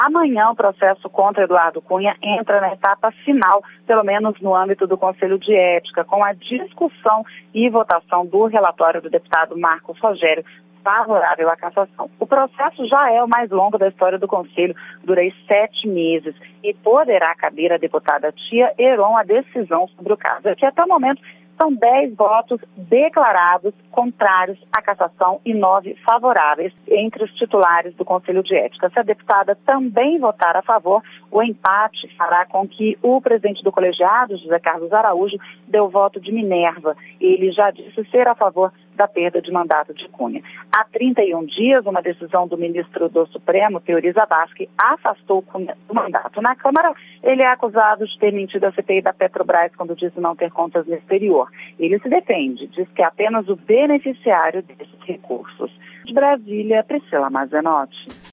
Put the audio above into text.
Amanhã o processo contra Eduardo Cunha entra na etapa final, pelo menos no âmbito do Conselho de Ética, com a discussão e votação do relatório do deputado Marcos Rogério, favorável à cassação. O processo já é o mais longo da história do Conselho, dura 7 meses e poderá caber à deputada Tia Heron a decisão sobre o caso. Aqui até o momento são 10 votos declarados contrários à cassação e 9 favoráveis entre os titulares do Conselho de Ética. Se a deputada também votar a favor, o empate fará com que o presidente do colegiado, José Carlos Araújo, dê o voto de Minerva. Ele já disse ser a favor da perda de mandato de Cunha. Há 31 dias, uma decisão do ministro do Supremo, Teori Zavascki, afastou Cunha do mandato. Na Câmara, ele é acusado de ter mentido à CPI da Petrobras quando disse não ter contas no exterior. Ele se defende, diz que é apenas o beneficiário desses recursos. De Brasília, Priscila Mazenotti.